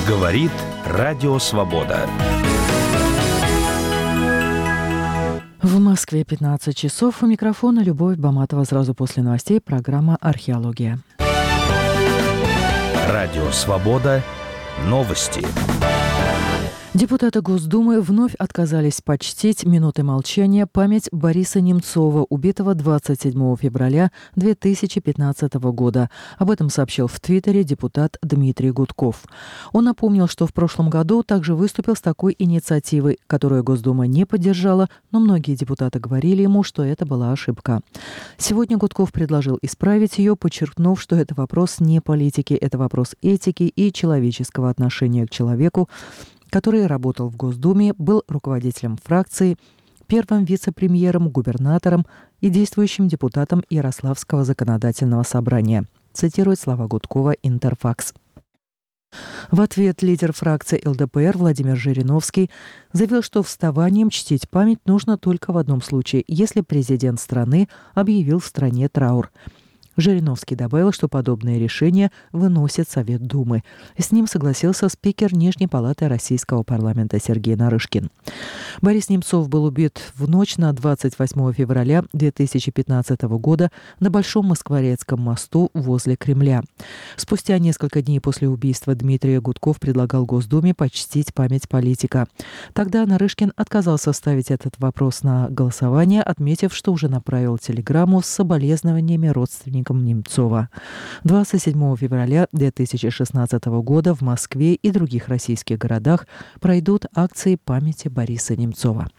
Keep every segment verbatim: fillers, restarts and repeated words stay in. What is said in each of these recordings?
Говорит Радио Свобода. В Москве пятнадцать часов. У микрофона Любовь Баматова. Сразу после новостей программа «Археология». Радио Свобода. Новости. Депутаты Госдумы вновь отказались почтить минутой молчания память Бориса Немцова, убитого двадцать седьмого февраля две тысячи пятнадцатого года. Об этом сообщил в Твиттере депутат Дмитрий Гудков. Он напомнил, что в прошлом году также выступил с такой инициативой, которую Госдума не поддержала, но многие депутаты говорили ему, что это была ошибка. Сегодня Гудков предложил исправить ее, подчеркнув, что это вопрос не политики, это вопрос этики и человеческого отношения к человеку, который работал в Госдуме, был руководителем фракции, первым вице-премьером, губернатором и действующим депутатом Ярославского законодательного собрания, цитирует слова Гудкова Интерфакс. В ответ лидер фракции эл дэ пэ эр Владимир Жириновский заявил, что вставанием чтить память нужно только в одном случае, если президент страны объявил в стране траур. Жириновский добавил, что подобное решение выносит Совет Думы. С ним согласился спикер Нижней палаты Российского парламента Сергей Нарышкин. Борис Немцов был убит в ночь на двадцать восьмого февраля две тысячи пятнадцатого года на Большом Москворецком мосту возле Кремля. Спустя несколько дней после убийства Дмитрия Гудков предлагал Госдуме почтить память политика. Тогда Нарышкин отказался ставить этот вопрос на голосование, отметив, что уже направил телеграмму с соболезнованиями родственникам Немцова. двадцать седьмого февраля две тысячи шестнадцатого года в Москве и других российских городах пройдут акции памяти Бориса Немцова.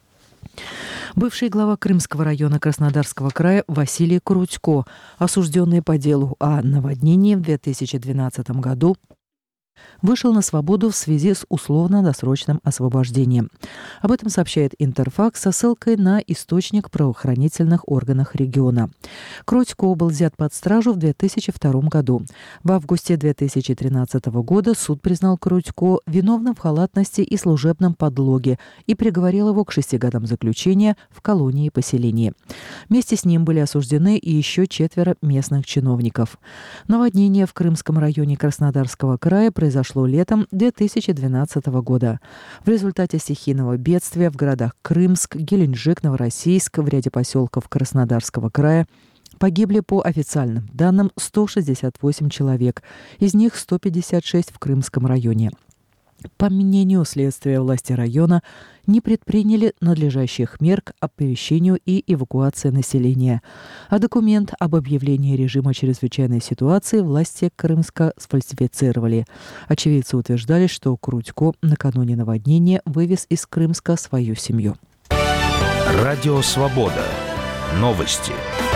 Бывший глава Крымского района Краснодарского края Василий Крутько, осужденный по делу о наводнении в две тысячи двенадцатом году, вышел на свободу в связи с условно-досрочным освобождением. Об этом сообщает Интерфакс со ссылкой на источник в правоохранительных органах региона. Крутько был взят под стражу в две тысячи втором году. В августе две тысячи тринадцатого года суд признал Крутько виновным в халатности и служебном подлоге и приговорил его к шести годам заключения в колонии и поселении. Вместе с ним были осуждены и еще четверо местных чиновников. Наводнение в Крымском районе Краснодарского края произошло летом две тысячи двенадцатого года. В результате стихийного бедствия в городах Крымск, Геленджик, Новороссийск, в ряде поселков Краснодарского края погибли по официальным данным сто шестьдесят восемь человек, из них сто пятьдесят шесть в Крымском районе. По мнению следствия, власти района не предприняли надлежащих мер к оповещению и эвакуации населения, а документ об объявлении режима чрезвычайной ситуации власти Крымска сфальсифицировали. Очевидцы утверждали, что Крутько накануне наводнения вывез из Крымска свою семью. Радио Свобода. Новости.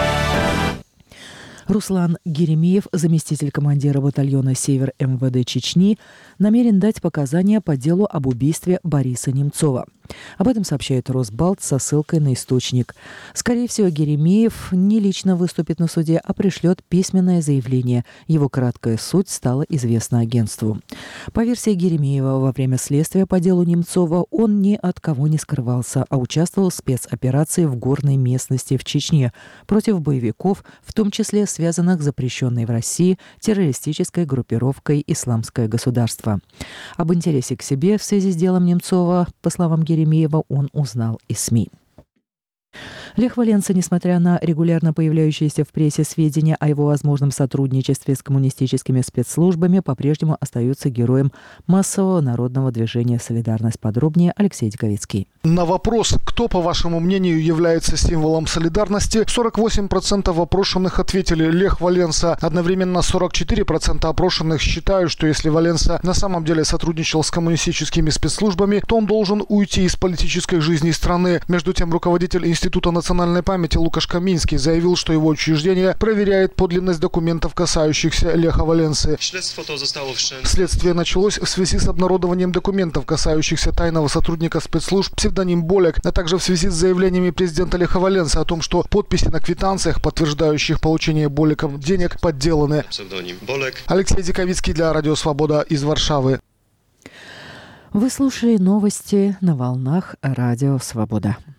Руслан Геремеев, заместитель командира батальона «Север» эм вэ дэ Чечни, намерен дать показания по делу об убийстве Бориса Немцова. Об этом сообщает Росбалт со ссылкой на источник. Скорее всего, Геремеев не лично выступит на суде, а пришлет письменное заявление. Его краткая суть стала известна агентству. По версии Геремеева, во время следствия по делу Немцова он ни от кого не скрывался, а участвовал в спецоперации в горной местности в Чечне против боевиков, в том числе связанных с запрещенной в России террористической группировкой «Исламское государство». Об интересе к себе в связи с делом Немцова, по словам Геремеева, он узнал из СМИ. Лех Валенса, несмотря на регулярно появляющиеся в прессе сведения о его возможном сотрудничестве с коммунистическими спецслужбами, по-прежнему остается героем массового народного движения «Солидарность». Подробнее Алексей Диковицкий. На вопрос, кто, по вашему мнению, является символом солидарности, сорок восемь процентов опрошенных ответили Лех Валенса. Одновременно сорок четыре процента опрошенных считают, что если Валенса на самом деле сотрудничал с коммунистическими спецслужбами, то он должен уйти из политической жизни страны. Между тем, руководитель Института национальной памяти Лукаш Каминский заявил, что его учреждение проверяет подлинность документов, касающихся Леха Валенсы. Следствие началось в связи с обнародованием документов, касающихся тайного сотрудника спецслужб псевдоним Болек, а также в связи с заявлениями президента Леха Валенсы о том, что подписи на квитанциях, подтверждающих получение Болеком денег, подделаны. Алексей Диковицкий для Радио Свобода из Варшавы. Вы слушали новости на волнах Радио Свобода.